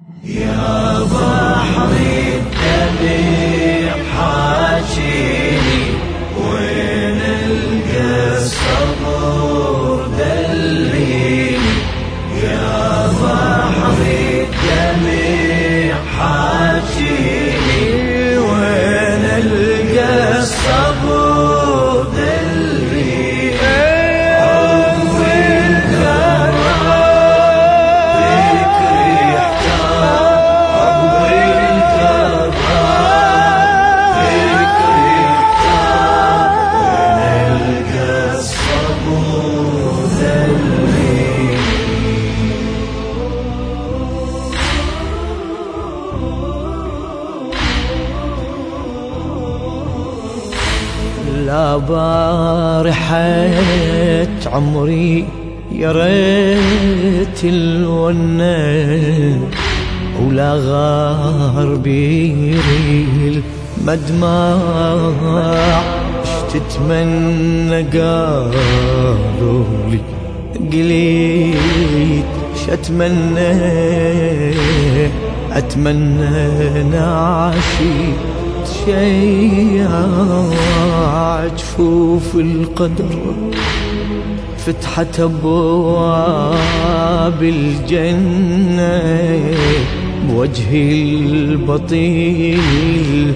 يا بحري الدمع حاجيني، وين القى الصبر دليني. يا بحري الدمع حاجيني، وين القى الصبر دليني. لا بارحة عمري يا ريت الونة، ولا غاربي المدمع. تتمنى قالوا لي قليت أتمنى نعشي شيع جفوف القدر، فتحت أبواب الجنة بوجهي البطيل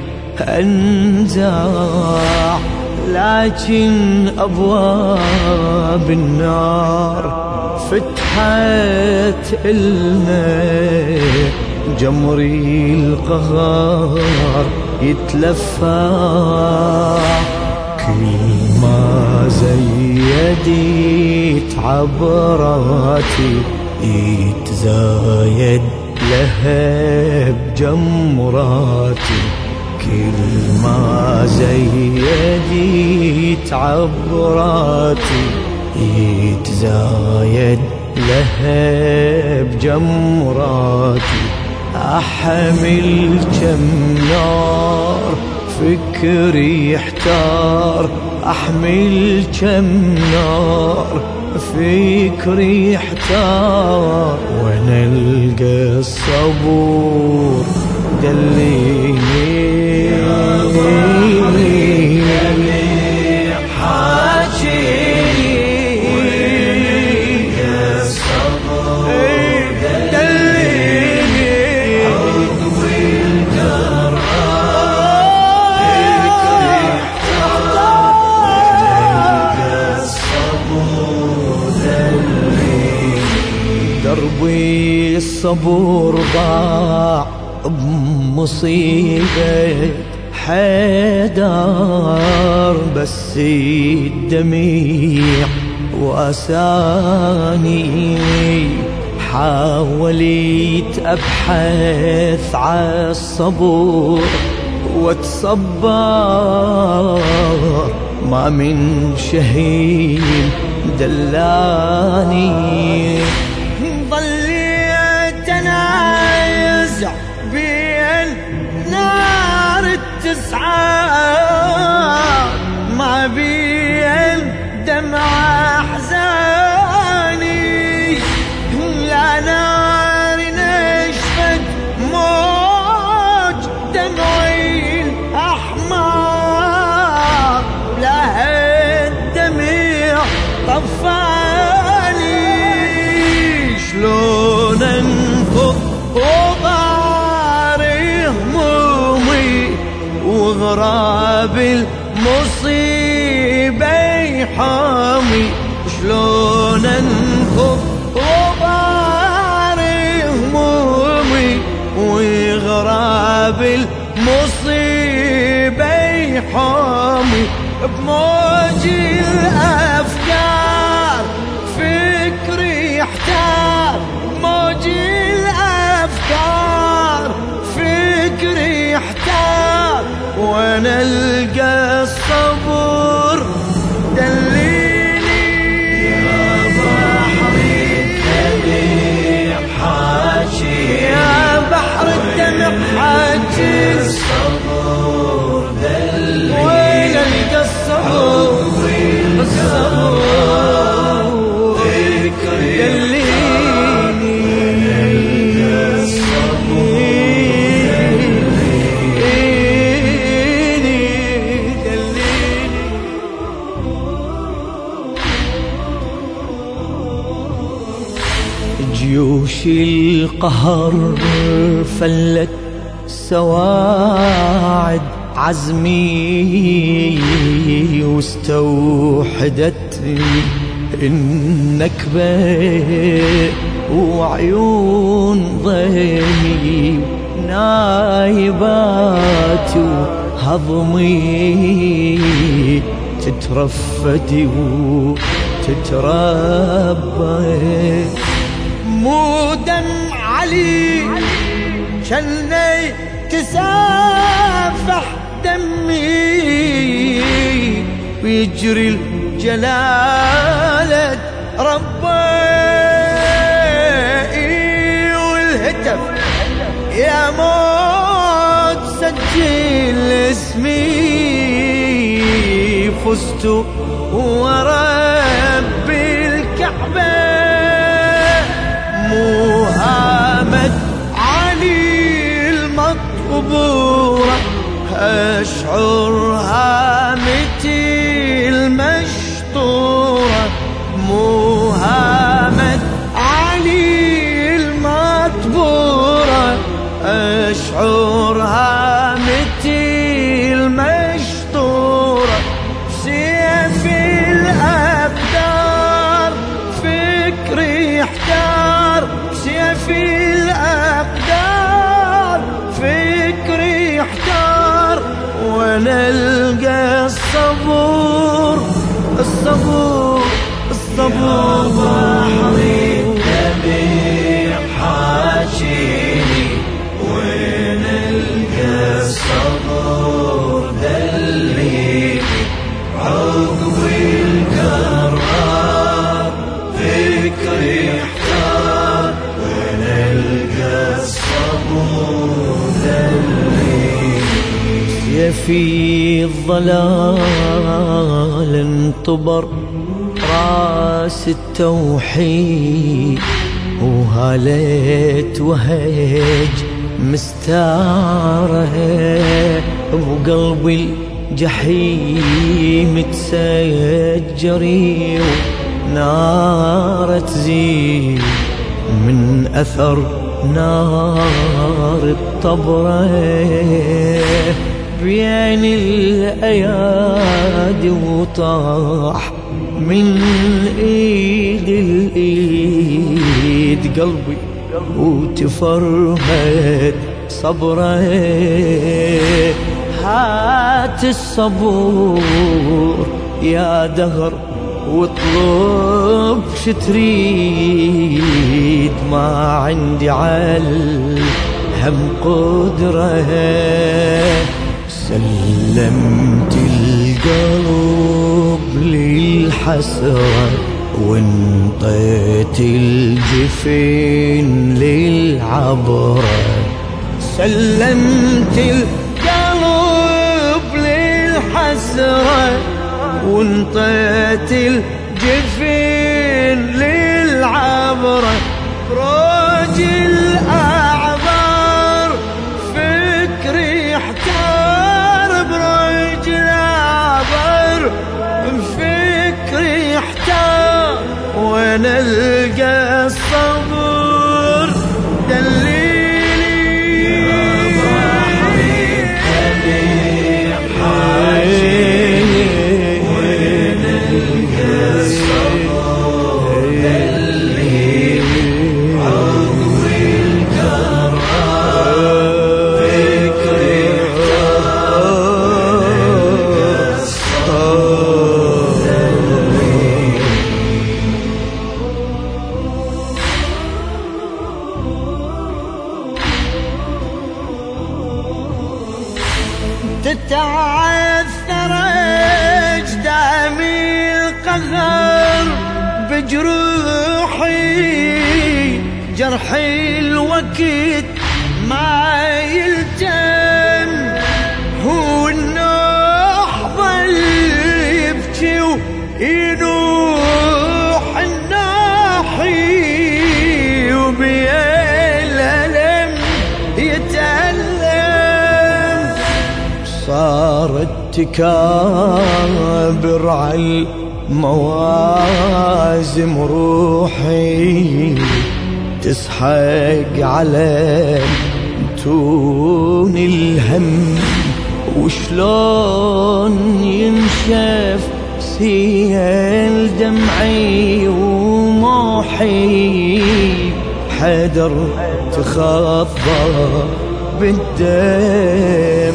أنزاع. لكن أبواب النار فتحت إلنا، جمري القهار يتلفع. كل ما زيدت عبراتي يتزايد لهب جمراتي. كل ما زيدت عبراتي يتزايد لهب جمراتي. أحمل كم نار فكري يحتار، أحمل كم نار فكري يحتار. وين القى الصبور دليني. يا بحري الدمع حاجيني، وين القى الصبر دليني. عضوي القرار فكري احتار، وين القى الصبر دليني. دربي الصبر ضاع بمصيبة حيدر، بس الدميع وأساني. حاولت أبحث عالصبر واتصبر، ما من شهيد دلاني. ظليت أنازع بين نار التسعة، ما بين دمع أحزاني. يا نار نشفت موج دمعي الأحمر، لها الدمع طفاني. شلون انفض وضاري همومي، وغراب المصيبة يحامي. شلون انفض وضاري همومي، وغراب المصيبة يحامي. بموج الأفكار فكري يحتار، بموج الأفكار فكري يحتار. وانا القى الصبر دليني. يا بحري الدمع حاجيني، يا بحر الدمع حاجيني. الصبر دليني، وين القى الصبر جيوش القهر فلت سواعد عزمي واستوحدت النكبة وعيون ضيمي نايبات وهضمي تترفدي وتتربى مو دم علي شلني تسافح دمي ويجري الجلالة ربي والهتف يا موت سجل اسمي فزت ورب الكعبة مهامة علي المقبورة أشعر هامتي المشطورة مهامة علي المطبورة أشعر هامتي المشطورة سيف الأقدار فكري احتار سيف الأقدار فكري احتار وانا القى الصبور الصبور الصبور بحري الدمع حاجيني وين القى الصبور دليني عقبي القرار فكري احتار وين القى الصبور دليني في الظلال انطبر راس التوحيد وهاليت وهج مستاره وقلبي الجحيم تسجري ونار تزيد من أثر نار الطبرة بين الأيادي وطاح من ايد الايد قلبي وتفرهد صبره هات الصبور يا دهر واطلب شتريد ما عندي عالهم قدره سلمت القلب للحسرة وانطيت الجفين للعبرة سلمت القلب للحسرة وانطيت الجفين للعبرة بروج الأعذار فكري احتار بروج الأعذار فكري احتار وانا القى الصبر دليلي يا بحري الدمع حاجيني وين القى الصبر دليلي عقبي القرار فكري تتعثر اجدامي القهر بجروحي جرحي الوقت ما يلتم هو النوح ظل يبكي وينوح الناحي وبالألم يتألم صارت تكابر على موازم روحي تسحق على تون الهم، وشلون ينشف سيل دمعي وموحي، حدر تخضر بالدم.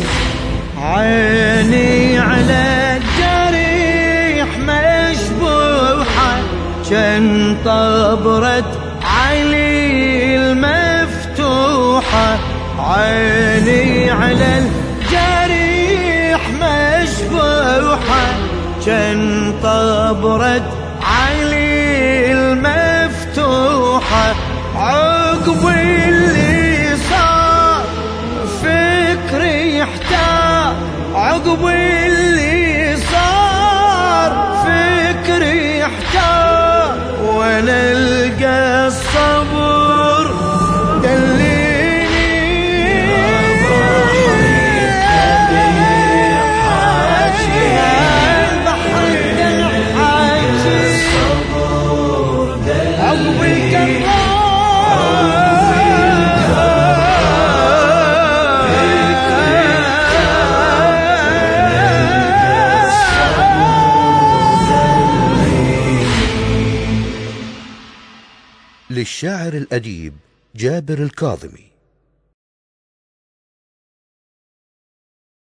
عيني على الجريح مشبوحة جن طبرة علي المفتوحة. عيني على الجريح مشبوحة جن طبرة علي المفتوحة. عقب اللي صار فكري احتار، عقب اللي صار فكري احتار، وانا القى الصبر دليني. البحر حاجي الصبر دليني. للشاعر الأديب جابر الكاظمي.